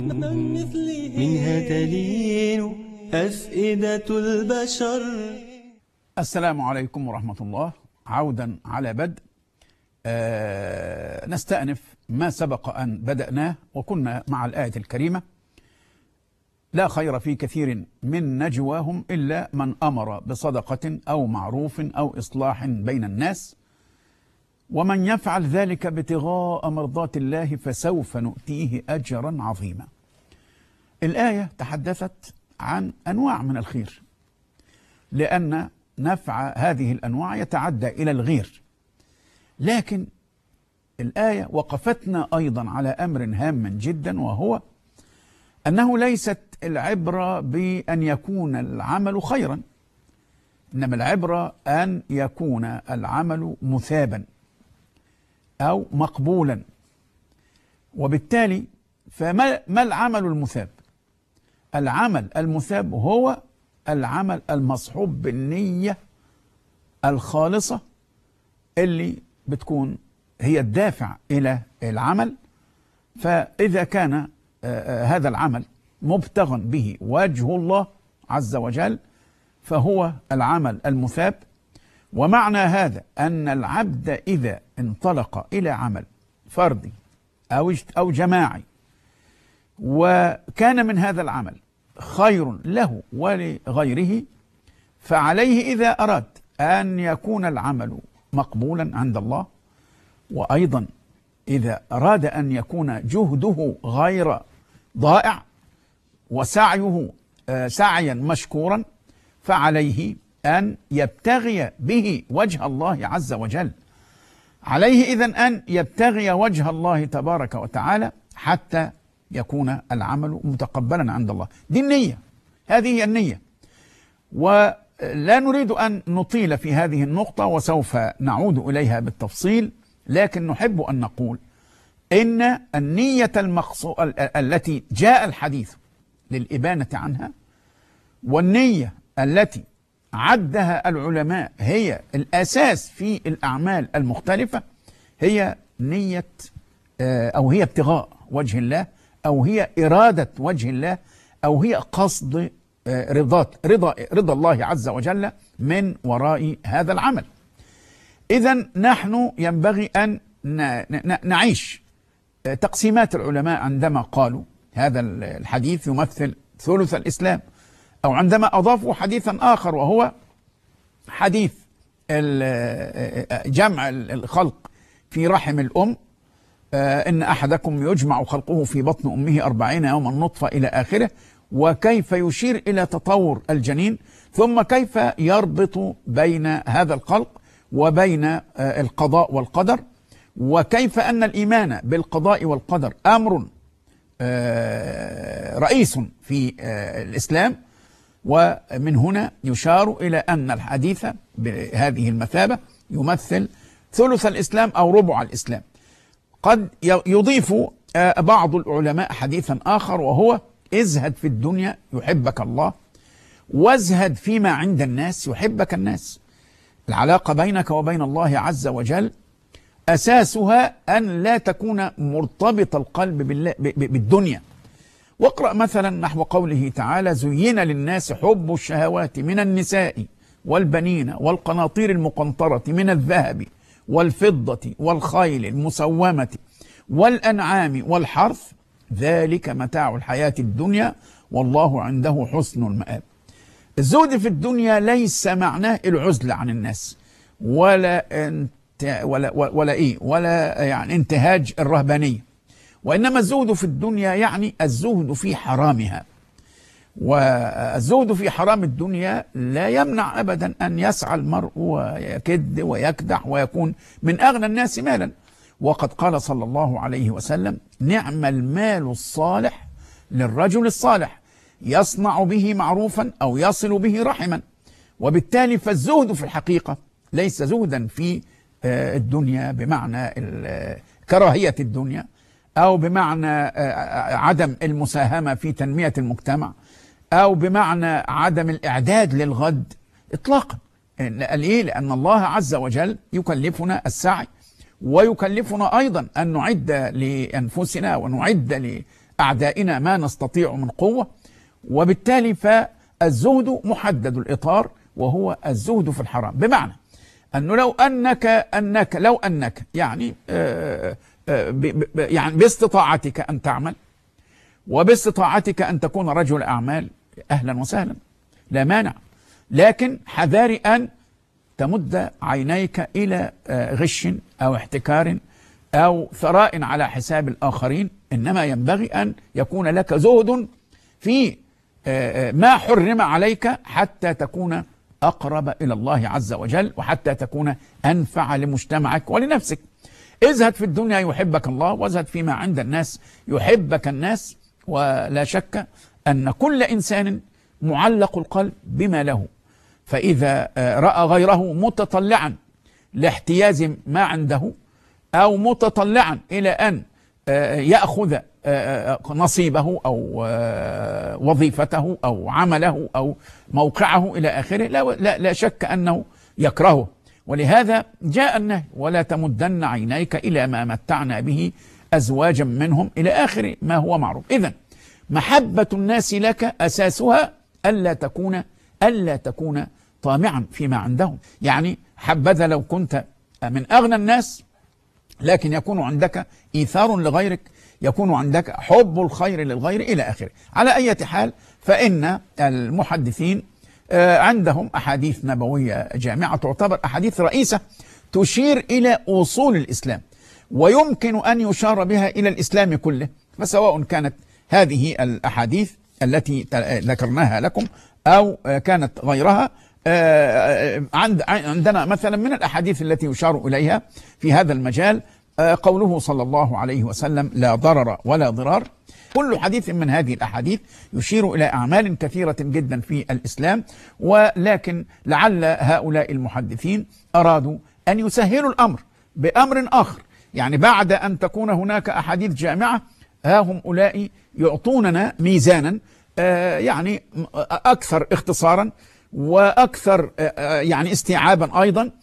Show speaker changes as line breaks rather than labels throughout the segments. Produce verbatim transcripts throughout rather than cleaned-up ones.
منها تلين أفئدة البشر.
السلام عليكم ورحمة الله. عودا على بدء آه نستأنف ما سبق أن بدأناه، وكنا مع الآية الكريمة: لا خير في كثير من نجواهم إلا من أمر بصدقة أو معروف أو إصلاح بين الناس، ومن يفعل ذلك ابتغاء مرضات الله فسوف نؤتيه أجرا عظيما. الآية تحدثت عن أنواع من الخير، لأن نفع هذه الأنواع يتعدى إلى الغير، لكن الآية وقفتنا أيضا على أمر هام جدا، وهو أنه ليست العبرة بأن يكون العمل خيرا، إنما العبرة أن يكون العمل مثابا أو مقبولا. وبالتالي فما ما العمل المثاب؟ العمل المثاب هو العمل المصحوب بالنية الخالصة اللي بتكون هي الدافع إلى العمل. فإذا كان هذا العمل مبتغى به وجه الله عز وجل فهو العمل المثاب. ومعنى هذا أن العبد إذا انطلق إلى عمل فردي أو أو جماعي، وكان من هذا العمل خير له ولغيره، فعليه إذا أراد أن يكون العمل مقبولا عند الله، وأيضا إذا أراد أن يكون جهده غير ضائع وسعيه سعيا مشكورا، فعليه أن يبتغي به وجه الله عز وجل. عليه إذن أن يبتغي وجه الله تبارك وتعالى حتى يكون العمل متقبلا عند الله. دي النية، هذه هي النية. ولا نريد أن نطيل في هذه النقطة، وسوف نعود إليها بالتفصيل، لكن نحب أن نقول إن النية المقصود التي جاء الحديث للإبانة عنها، والنية التي عدها العلماء هي الأساس في الأعمال المختلفة، هي نية أو هي ابتغاء وجه الله، أو هي إرادة وجه الله، أو هي قصد رضا رضا رضا الله عز وجل من وراء هذا العمل. إذن نحن ينبغي أن نعيش تقسيمات العلماء عندما قالوا هذا الحديث يمثل ثلث الإسلام، أو عندما أضافوا حديثا آخر وهو حديث جمع الخلق في رحم الأم، إن أحدكم يجمع خلقه في بطن أمه أربعين يوما نطفة إلى آخره، وكيف يشير إلى تطور الجنين، ثم كيف يربط بين هذا الخلق وبين القضاء والقدر، وكيف أن الإيمان بالقضاء والقدر أمر رئيس في الإسلام. ومن هنا يشار إلى أن الحديث بهذه المثابة يمثل ثلث الإسلام أو ربع الإسلام. قد يضيف بعض العلماء حديثا آخر وهو: ازهد في الدنيا يحبك الله، وازهد فيما عند الناس يحبك الناس. العلاقة بينك وبين الله عز وجل أساسها أن لا تكون مرتبط القلب بالدنيا. واقرأ مثلا نحو قوله تعالى: زين للناس حب الشهوات من النساء والبنين والقناطير المقنطرة من الذهب والفضة والخيل المسومة والأنعام والحرث، ذلك متاع الحياة الدنيا والله عنده حسن المآب. الزهد في الدنيا ليس معناه العزلة عن الناس، ولا انت ولا ولا ايه ولا يعني انتهاج الرهبانية، وإنما الزهد في الدنيا يعني الزهد في حرامها. والزهد في حرام الدنيا لا يمنع أبدا أن يسعى المرء ويكد ويكدح ويكون من أغنى الناس مالا. وقد قال صلى الله عليه وسلم: نعم المال الصالح للرجل الصالح يصنع به معروفا أو يصل به رحما. وبالتالي فالزهد في الحقيقة ليس زهدا في الدنيا بمعنى كراهية الدنيا، أو بمعنى عدم المساهمة في تنمية المجتمع، أو بمعنى عدم الإعداد للغد إطلاقا. ليه؟ لأن الله عز وجل يكلفنا السعي، ويكلفنا أيضا أن نعد لأنفسنا ونعد أعدائنا ما نستطيع من قوة. وبالتالي فالزهد محدد الإطار، وهو الزهد في الحرام، بمعنى أنه لو أنك أنك لو أنك يعني آآ آآ يعني باستطاعتك أن تعمل، وباستطاعتك أن تكون رجل أعمال، أهلا وسهلا، لا مانع، لكن حذاري أن تمد عينيك إلى غش أو احتكار أو ثراء على حساب الآخرين، إنما ينبغي أن يكون لك زهد في ما حرم عليك حتى تكون أقرب إلى الله عز وجل، وحتى تكون أنفع لمجتمعك ولنفسك. ازهد في الدنيا يحبك الله، وازهد فيما عند الناس يحبك الناس. ولا شك أن كل إنسان معلق القلب بما له، فإذا رأى غيره متطلعا لاحتياز ما عنده، أو متطلعا إلى أن يأخذ نصيبه أو وظيفته أو عمله أو موقعه إلى آخره، لا, لا, لا شك أنه يكرهه. ولهذا جاء النهي: ولا تمدن عينيك إلى ما متعنا به أزواجا منهم، إلى آخر ما هو معروف. إذن محبة الناس لك أساسها ألا تكون ألا تكون طامعا فيما عندهم. يعني حبذا لو كنت من أغنى الناس، لكن يكون عندك إيثار لغيرك، يكون عندك حب الخير للغير إلى آخره. على أي حال، فإن المحدثين عندهم أحاديث نبوية جامعة، تعتبر أحاديث رئيسة تشير إلى أصول الإسلام، ويمكن أن يشار بها إلى الإسلام كله. فسواء كانت هذه الأحاديث التي ذكرناها لكم أو كانت غيرها، عندنا مثلا من الأحاديث التي يشار إليها في هذا المجال قوله صلى الله عليه وسلم: لا ضرر ولا ضرار. كل حديث من هذه الأحاديث يشير إلى أعمال كثيرة جدا في الإسلام، ولكن لعل هؤلاء المحدثين أرادوا أن يسهلوا الأمر بأمر آخر. يعني بعد أن تكون هناك أحاديث جامعة، ها هم أولئك يعطوننا ميزانا يعني أكثر اختصارا وأكثر يعني استيعابا أيضا،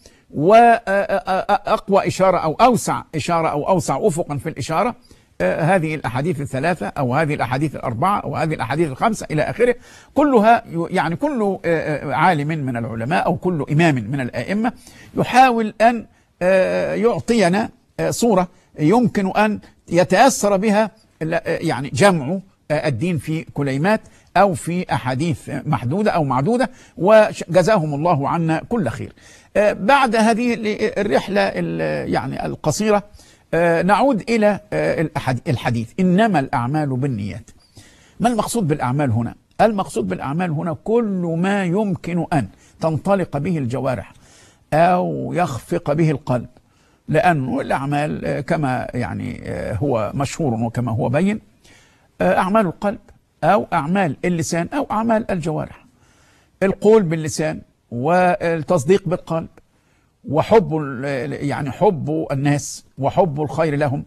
وأقوى إشارة أو أوسع إشارة أو أوسع أفقا في الإشارة. هذه الأحاديث الثلاثة أو هذه الأحاديث الأربعة أو هذه الأحاديث الخمسة إلى آخره، كلها يعني كل عالم من العلماء أو كل إمام من الآئمة يحاول أن يعطينا صورة يمكن أن يتأثر بها يعني جمع الدين في كليمات أو في أحاديث محدودة أو معدودة، وجزاهم الله عنا كل خير. بعد هذه الرحلة يعني القصيرة نعود إلى الحديث: إنما الأعمال بالنيات. ما المقصود بالأعمال هنا؟ المقصود بالأعمال هنا كل ما يمكن أن تنطلق به الجوارح أو يخفق به القلب، لأن الأعمال كما يعني هو مشهور وكما هو بين، أعمال القلب أو أعمال اللسان أو أعمال الجوارح. القول باللسان والتصديق بالقلب، وحب يعني حب الناس وحب الخير لهم،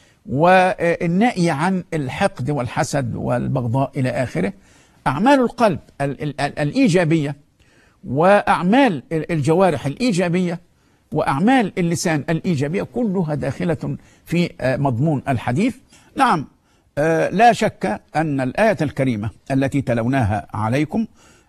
والنهي عن الحقد والحسد والبغضاء إلى آخره. أعمال القلب الإيجابية، وأعمال الجوارح الإيجابية، وأعمال اللسان الإيجابية، كلها داخلة في مضمون الحديث. نعم، لا شك أن الآية الكريمة التي تلوناها عليكم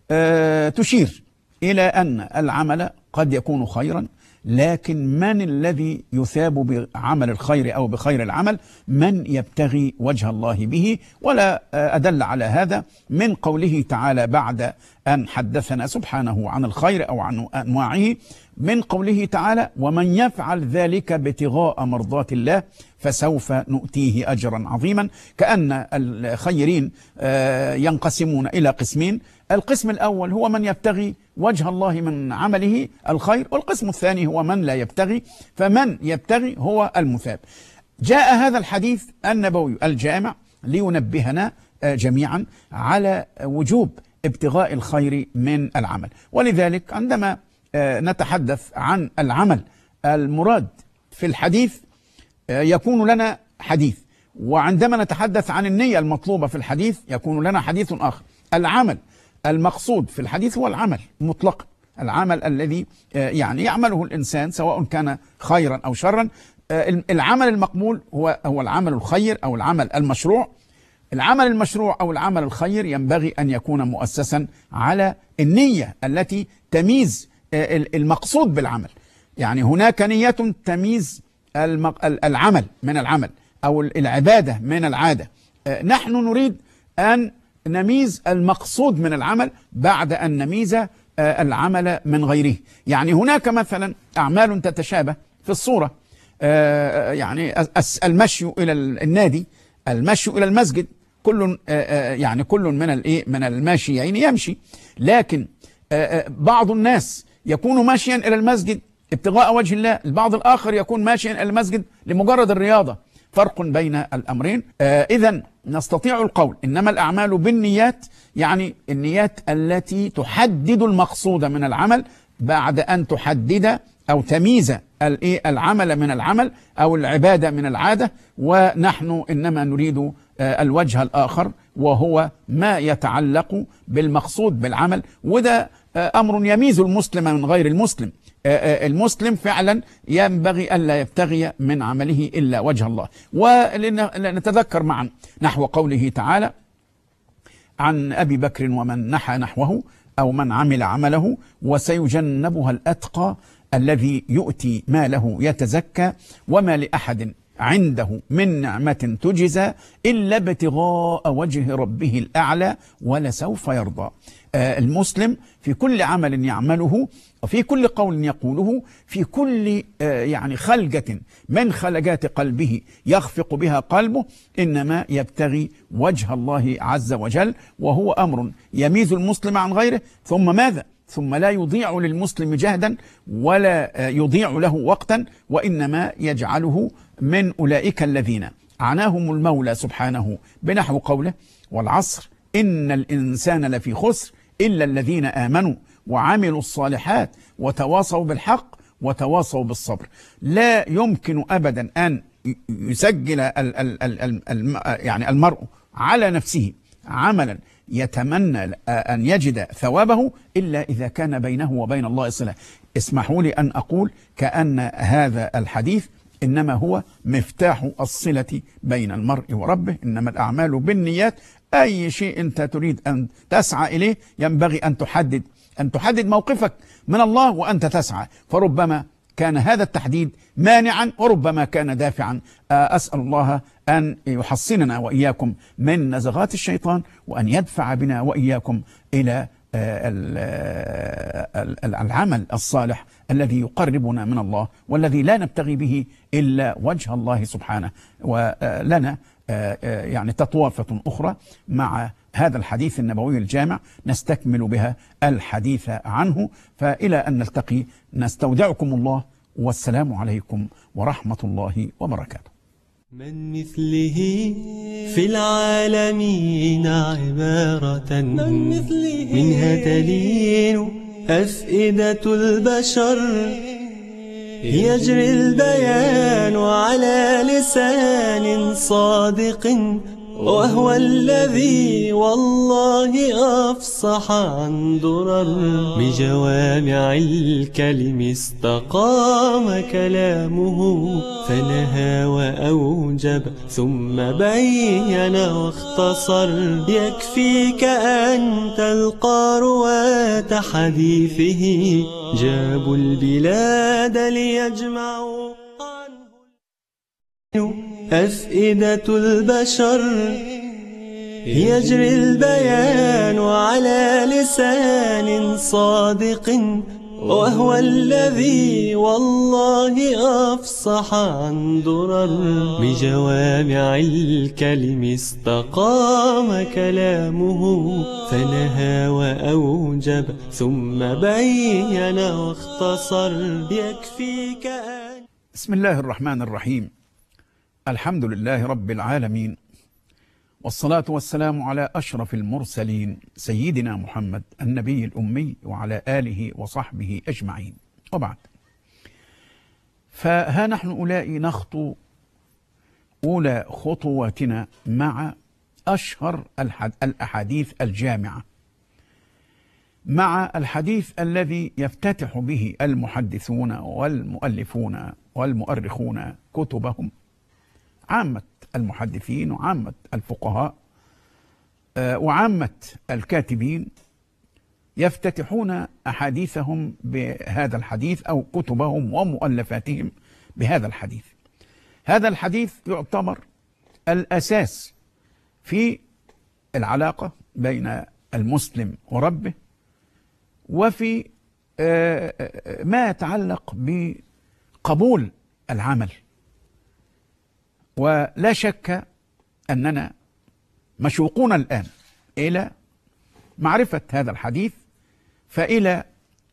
تشير إلى أن العمل قد يكون خيرا، لكن من الذي يثاب بعمل الخير أو بخير العمل؟ من يبتغي وجه الله به. ولا أدل على هذا من قوله تعالى بعد أن حدثنا سبحانه عن الخير أو عن أنواعه، من قوله تعالى: ومن يفعل ذلك ابتغاء مرضات الله فسوف نؤتيه أجرا عظيما. كأن الخيرين ينقسمون إلى قسمين: القسم الأول هو من يبتغي وجه الله من عمله الخير، والقسم الثاني هو من لا يبتغي، فمن يبتغي هو المثاب. جاء هذا الحديث النبوي الجامع لينبهنا جميعا على وجوب ابتغاء الخير من العمل. ولذلك عندما نتحدث عن العمل المراد في الحديث يكون لنا حديث، وعندما نتحدث عن النية المطلوبة في الحديث يكون لنا حديث آخر. العمل المقصود في الحديث هو العمل مطلقا، العمل الذي يعني يعمله الإنسان سواء كان خيرا أو شرا. العمل المقبول هو هو العمل الخير أو العمل المشروع. العمل المشروع أو العمل الخير ينبغي أن يكون مؤسسا على النية التي تميز المقصود بالعمل. يعني هناك نية تميز العمل من العمل أو العبادة من العادة. نحن نريد أن نميز المقصود من العمل بعد أن نميز العمل من غيره. يعني هناك مثلا أعمال تتشابه في الصورة، يعني المشي إلى النادي، المشي إلى المسجد، كل يعني كل من الايه من الماشيين يمشي، لكن بعض الناس يكون ماشيا إلى المسجد ابتغاء وجه الله، البعض الآخر يكون ماشيا إلى المسجد لمجرد الرياضة. فرق بين الأمرين. إذن نستطيع القول إنما الأعمال بالنيات، يعني النيات التي تحدد المقصود من العمل بعد أن تحدد أو تميز العمل من العمل أو العبادة من العادة. ونحن إنما نريد الوجه الآخر وهو ما يتعلق بالمقصود بالعمل، وده أمر يميز المسلم من غير المسلم. المسلم فعلا ينبغي ألا يبتغي من عمله إلا وجه الله. ولنتذكر معا نحو قوله تعالى عن أبي بكر ومن نحى نحوه أو من عمل عمله وسيجنبها الأتقى الذي يؤتي ماله يتزكى وما لأحد عنده من نعمة تجزى إلا ابتغاء وجه ربه الأعلى ولسوف يرضى. آه المسلم في كل عمل يعمله وفي كل قول يقوله، في كل آه يعني خلقة من خلقات قلبه يخفق بها قلبه، إنما يبتغي وجه الله عز وجل، وهو أمر يميز المسلم عن غيره. ثم ماذا؟ ثم لا يضيع للمسلم جهدا ولا يضيع له وقتا، وإنما يجعله من أولئك الذين عناهم المولى سبحانه بنحو قوله والعصر إن الإنسان لفي خسر إلا الذين آمنوا وعملوا الصالحات وتواصوا بالحق وتواصوا بالصبر. لا يمكن أبدا أن يسجل ال ال ال ال يعني المرء على نفسه عملا يتمنى أن يجد ثوابه إلا إذا كان بينه وبين الله صلة. اسمحوا لي أن أقول كأن هذا الحديث إنما هو مفتاح الصلة بين المرء وربه. إنما الأعمال بالنيات. أي شيء أنت تريد أن تسعى إليه ينبغي أن تحدد أن تحدد موقفك من الله وأنت تسعى، فربما كان هذا التحديد مانعا وربما كان دافعا. أسأل الله أن يحصننا وإياكم من نزغات الشيطان، وأن يدفع بنا وإياكم إلى العمل الصالح الذي يقربنا من الله والذي لا نبتغي به إلا وجه الله سبحانه. ولنا يعني تطوافة أخرى مع هذا الحديث النبوي الجامع نستكمل بها الحديث عنه. فإلى أن نلتقي نستودعكم الله، والسلام عليكم ورحمة الله وبركاته.
من مثله في العالمين عبارة من مثله منها تلين أفئدة البشر، يجري البيان على لسان صادق وهو الذي والله أفصح عن درر، بجوامع الكلم استقام كلامه فنهى وأوجب ثم بين واختصر. يكفيك أن تلقى رواة حديثه جابوا البلاد ليجمعوا عنه أفئدة البشر، يجري البيان على لسان صادق وهو الذي والله أفصح عن درر، بجوامع الكلم استقام كلامه فنهى وأوجب ثم بين واختصر. يكفيك أن
بسم الله الرحمن الرحيم. الحمد لله رب العالمين، والصلاة والسلام على أشرف المرسلين سيدنا محمد النبي الأمي وعلى آله وصحبه أجمعين، وبعد. فها نحن أولئي نخطو أولى خطواتنا مع أشهر الأحاديث الجامعة، مع الحديث الذي يفتتح به المحدثون والمؤلفون والمؤرخون كتبهم، عامة المحدثين وعامة الفقهاء وعامة الكاتبين يفتتحون أحاديثهم بهذا الحديث أو كتبهم ومؤلفاتهم بهذا الحديث. هذا الحديث يعتبر الأساس في العلاقة بين المسلم وربه، وفي ما يتعلق بقبول العمل. ولا شك أننا مشوقون الآن إلى معرفة هذا الحديث، فإلى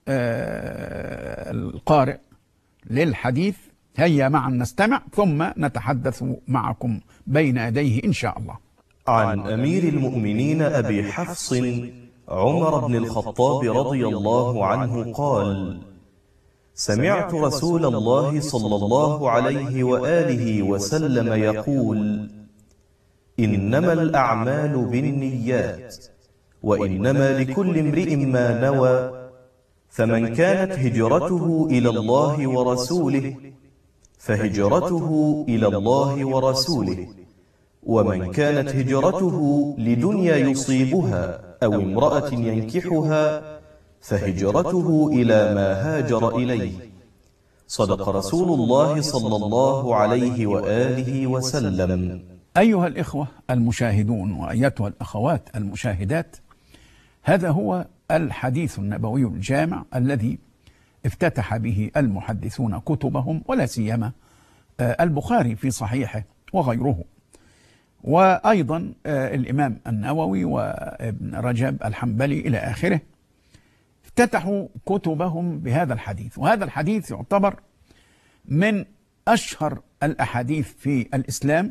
القارئ للحديث هيا معا نستمع ثم نتحدث معكم بين يديه إن شاء الله.
عن أمير المؤمنين أبي حفص عمر بن الخطاب رضي الله عنه قال: سمعت رسول الله صلى الله عليه وآله وسلم يقول: إنما الأعمال بالنيات وإنما لكل امرئ ما نوى، فمن كانت هجرته إلى الله ورسوله فهجرته إلى الله ورسوله، ومن كانت هجرته لدنيا يصيبها أو امرأة ينكحها فهجرته إلى ما هاجر إليه. صدق رسول الله صلى الله عليه وآله وسلم.
أيها الإخوة المشاهدون وأيتها الأخوات المشاهدات، هذا هو الحديث النبوي الجامع الذي افتتح به المحدثون كتبهم، ولا سيما البخاري في صحيحه وغيره، وأيضا الإمام النووي وابن رجب الحنبلي إلى آخره، افتتحوا كتبهم بهذا الحديث. وهذا الحديث يعتبر من أشهر الأحاديث في الإسلام،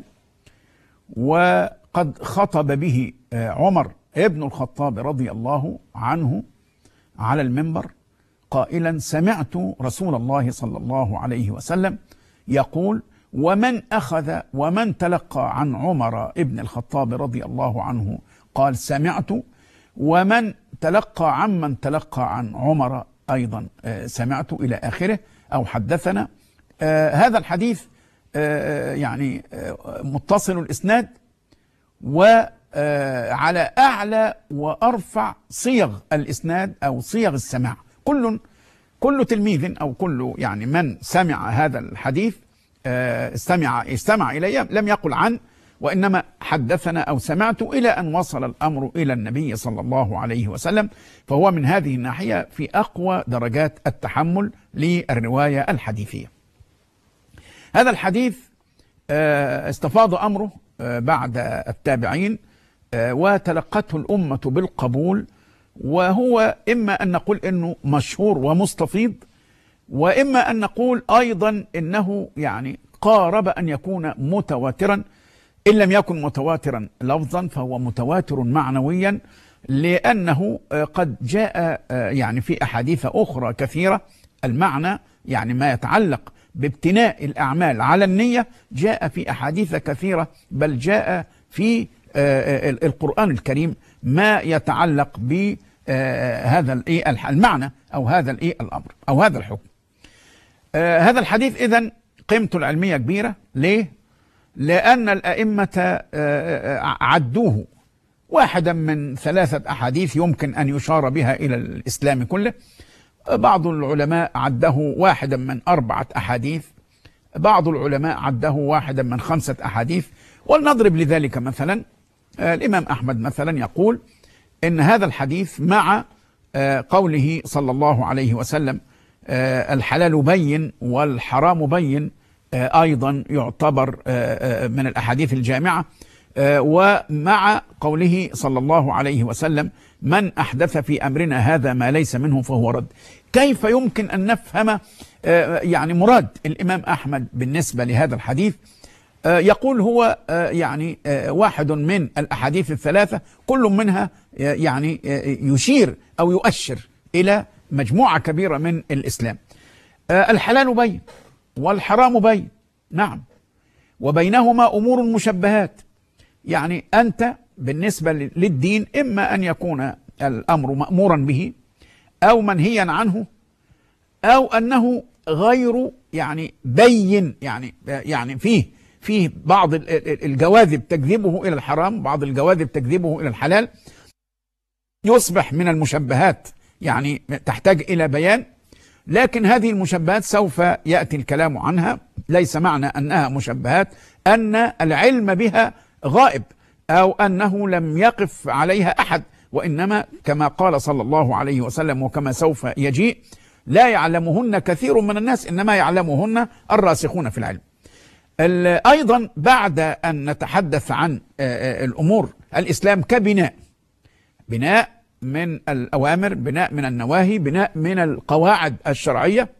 وقد خطب به عمر ابن الخطاب رضي الله عنه على المنبر قائلا: سمعت رسول الله صلى الله عليه وسلم يقول: ومن أخذ ومن تلقى عن عمر ابن الخطاب رضي الله عنه قال سمعت، ومن تلقى عمن تلقى عن عمر أيضا سمعت إلى آخره أو حدثنا. هذا الحديث يعني متصل الإسناد وعلى أعلى وأرفع صيغ الإسناد أو صيغ السماع. كل كل تلميذ أو كل يعني من سمع هذا الحديث استمع استمع إليه لم يقل عن، وإنما حدثنا أو سمعت، إلى أن وصل الأمر إلى النبي صلى الله عليه وسلم. فهو من هذه الناحية في أقوى درجات التحمل للرواية الحديثية. هذا الحديث استفاض أمره بعد التابعين وتلقته الأمة بالقبول، وهو إما أن نقول إنه مشهور ومستفيض، وإما أن نقول أيضا إنه يعني قارب أن يكون متواترا، إن لم يكن متواترا لفظا فهو متواتر معنويا، لأنه قد جاء يعني في أحاديث أخرى كثيرة المعنى، يعني ما يتعلق بابتناء الأعمال على النية جاء في أحاديث كثيرة، بل جاء في القرآن الكريم ما يتعلق بهذا المعنى أو هذا الأمر أو هذا الحكم. هذا الحديث إذن قيمته العلمية كبيرة. ليه؟ لأن الأئمة عدوه واحدا من ثلاثة أحاديث يمكن أن يشار بها إلى الإسلام كله. بعض العلماء عده واحدا من أربعة أحاديث، بعض العلماء عده واحدا من خمسة أحاديث. ولنضرب لذلك مثلا الإمام أحمد مثلا يقول إن هذا الحديث مع قوله صلى الله عليه وسلم الحلال بين والحرام بين أيضا يعتبر من الأحاديث الجامعة، ومع قوله صلى الله عليه وسلم من أحدث في أمرنا هذا ما ليس منه فهو رد. كيف يمكن أن نفهم يعني مراد الإمام أحمد بالنسبة لهذا الحديث؟ يقول هو يعني واحد من الأحاديث الثلاثة كل منها يعني يشير أو يؤشر إلى مجموعة كبيرة من الإسلام. الحلال بين والحرام بين، نعم، وبينهما أمور مشبهات. يعني أنت بالنسبة للدين إما أن يكون الأمر مأمورا به أو منهيا عنه، أو أنه غير يعني بين، يعني يعني فيه فيه بعض الجواذب تجذبه إلى الحرام، بعض الجواذب تجذبه إلى الحلال، يصبح من المشبهات يعني تحتاج إلى بيان. لكن هذه المشبهات سوف يأتي الكلام عنها. ليس معنى أنها مشبهات أن العلم بها غائب أو أنه لم يقف عليها أحد، وإنما كما قال صلى الله عليه وسلم وكما سوف يجيء: لا يعلمهن كثير من الناس إنما يعلمهن الراسخون في العلم. أيضا بعد أن نتحدث عن الأمور الإسلام كبناء، بناء من الأوامر، بناء من النواهي، بناء من القواعد الشرعية،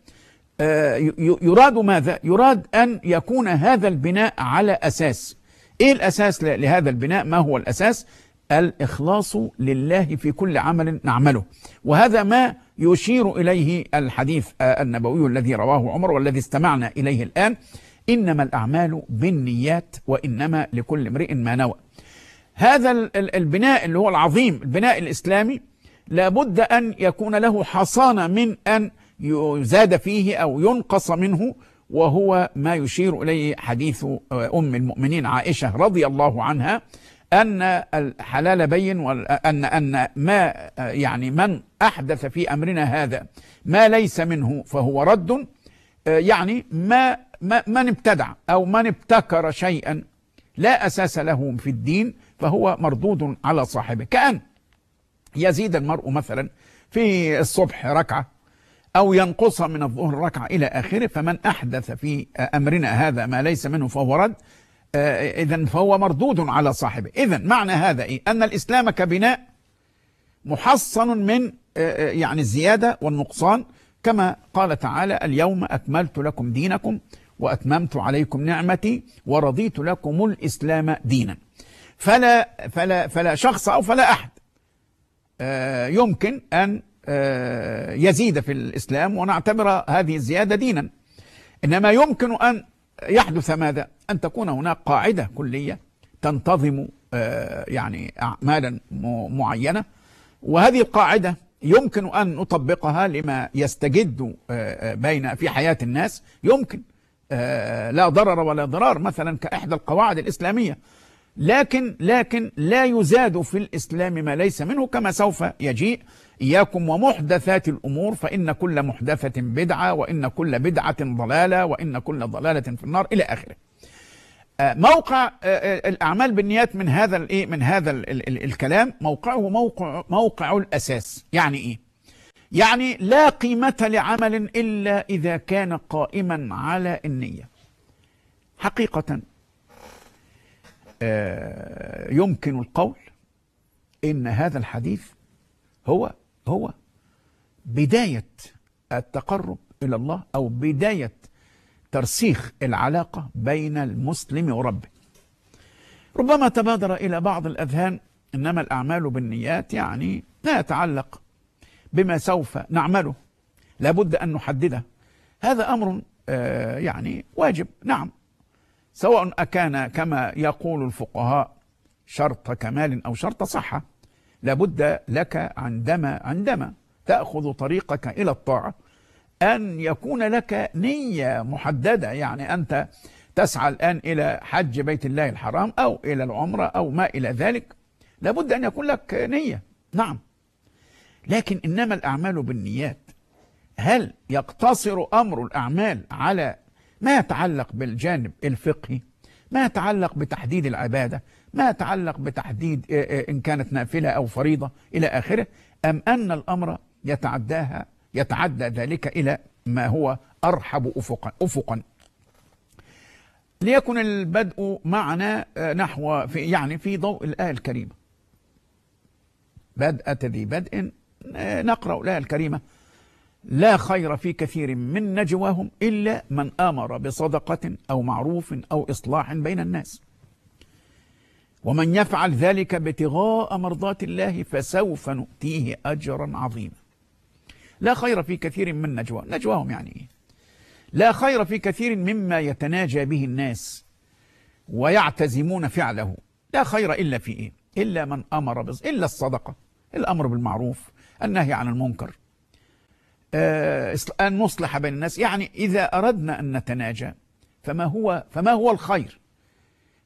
يراد ماذا؟ يراد أن يكون هذا البناء على أساس. إيه الأساس لهذا البناء؟ ما هو الأساس؟ الإخلاص لله في كل عمل نعمله، وهذا ما يشير إليه الحديث النبوي الذي رواه عمر والذي استمعنا إليه الآن: إنما الأعمال بالنيات وإنما لكل امرئ ما نوى. هذا البناء اللي هو العظيم، البناء الإسلامي، لابد أن يكون له حصانة من أن يزاد فيه أو ينقص منه، وهو ما يشير إليه حديث أم المؤمنين عائشة رضي الله عنها أن الحلال بين، وأن أن ما يعني من أحدث في أمرنا هذا ما ليس منه فهو رد. يعني ما من ابتدع أو من ابتكر شيئا لا أساس له في الدين فهو مردود على صاحبه. كأن يزيد المرء مثلا في الصبح ركعة أو ينقص من الظهر ركعة إلى آخره، فمن أحدث في أمرنا هذا ما ليس منه فهو رد، إذن فهو مردود على صاحبه. إذن معنى هذا إيه؟ أن الإسلام كبناء محصن من يعني الزيادة والنقصان، كما قال تعالى: اليوم أكملت لكم دينكم وأتممت عليكم نعمتي ورضيت لكم الإسلام دينا. فلا, فلا, فلا شخص أو فلا أحد يمكن أن يزيد في الإسلام ونعتبر هذه الزيادة دينا، إنما يمكن أن يحدث ماذا؟ أن تكون هناك قاعدة كلية تنتظم يعني أعمالا معينة، وهذه القاعدة يمكن أن نطبقها لما يستجد بين في حياة الناس. يمكن لا ضرر ولا ضرار مثلا كإحدى القواعد الإسلامية، لكن لكن لا يزاد في الإسلام ما ليس منه، كما سوف يجيء: إياكم ومحدثات الأمور فإن كل محدثة بدعة وإن كل بدعة ضلالة وإن كل ضلالة في النار، إلى آخره. موقع الأعمال بالنيات من هذا الإيه من هذا ال ال الكلام موقعه موقع موقع الأساس. يعني إيه؟ يعني لا قيمة لعمل إلا إذا كان قائما على النية. حقيقة يمكن القول إن هذا الحديث هو هو بداية التقرب إلى الله، أو بداية ترسيخ العلاقة بين المسلم وربه. ربما تبادر إلى بعض الأذهان إنما الأعمال بالنيات يعني لا يتعلق بما سوف نعمله، لابد أن نحدده. هذا أمر يعني واجب، نعم، سواء أكان كما يقول الفقهاء شرط كمال أو شرط صحة. لابد لك عندما عندما تأخذ طريقك إلى الطاعة أن يكون لك نية محددة. يعني أنت تسعى الآن إلى حج بيت الله الحرام أو إلى العمرة أو ما إلى ذلك، لابد أن يكون لك نية، نعم. لكن إنما الأعمال بالنيات، هل يقتصر أمر الأعمال على ما يتعلق بالجانب الفقهي، ما يتعلق بتحديد العبادة، ما يتعلق بتحديد إن كانت نافلة أو فريضة إلى آخره، أم أن الأمر يتعداها يتعدى ذلك إلى ما هو أرحب أفقا أفقا ليكن البدء معنا نحو في يعني في ضوء الآية الكريمة. بدأت ذي بدء، نقرأ الآية الكريمة: لا خير في كثير من نجواهم إلا من آمر بصدقة أو معروف أو إصلاح بين الناس ومن يفعل ذلك ابتغاء مرضات الله فسوف نؤتيه أجرا عظيما. لا خير في كثير من نجواهم، نجواهم يعني إيه؟ لا خير في كثير مما يتناجى به الناس ويعتزمون فعله. لا خير إلا في إيه؟ إلا من أمر بص... إلا الصدقة، الأمر بالمعروف، النهي عن المنكر، آه... أن نصلح بين الناس. يعني إذا أردنا أن نتناجى فما هو فما هو الخير؟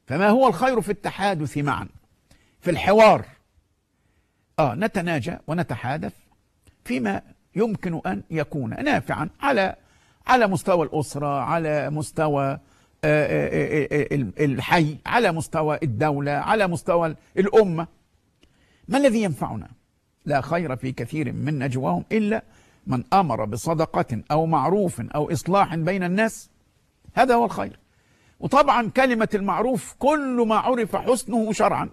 فما هو الخير في التحادث معا، في الحوار؟ آه نتناجى ونتحادث فيما يمكن أن يكون نافعا على على مستوى الأسرة، على مستوى الحي، على مستوى الدولة، على مستوى الأمة. ما الذي ينفعنا؟ لا خير في كثير من نجواهم إلا من أمر بصدقة أو معروف أو إصلاح بين الناس، هذا هو الخير. وطبعا كلمة المعروف كل ما عرف حسنه شرعا،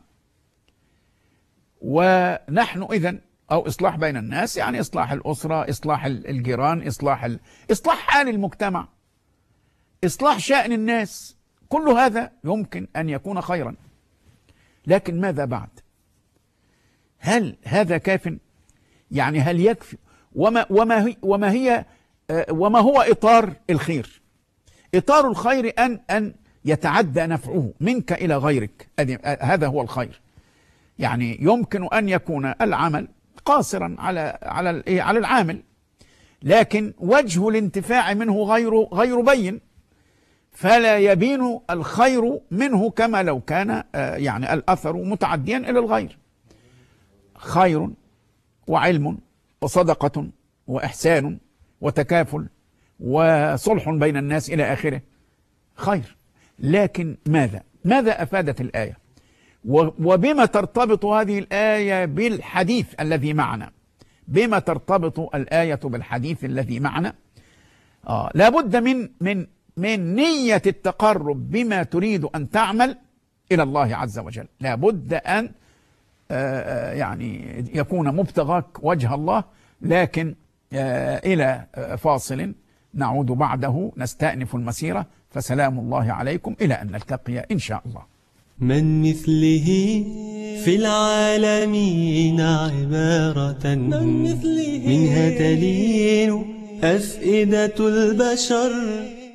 ونحن إذن أو إصلاح بين الناس يعني إصلاح الأسرة، إصلاح الجيران، إصلاح ال... إصلاح حال المجتمع، إصلاح شأن الناس، كل هذا يمكن أن يكون خيرا. لكن ماذا بعد؟ هل هذا كاف؟ يعني هل يكفي؟ وما وما هي وما هي وما هو إطار الخير؟ إطار الخير أن أن يتعدى نفعه منك إلى غيرك، هذا هو الخير. يعني يمكن أن يكون العمل قاصرا على على على العامل، لكن وجه الانتفاع منه غير غير بين، فلا يبين الخير منه كما لو كان يعني الأثر متعديا إلى الغير. خير وعلم وصدقة وإحسان وتكافل وصلح بين الناس إلى آخره خير. لكن ماذا؟ ماذا أفادت الآية؟ وبما ترتبط هذه الآية بالحديث الذي معنا؟ بما ترتبط الآية بالحديث الذي معنا؟ آه لابد من من من نية التقرب بما تريد أن تعمل إلى الله عز وجل. لابد أن آه يعني يكون مبتغاك وجه الله. لكن آه إلى فاصل نعود بعده نستأنف المسيرة، فسلام الله عليكم إلى أن نلتقي إن شاء الله.
من مثله في العالمين عبارة، منها تلين أفئدة البشر.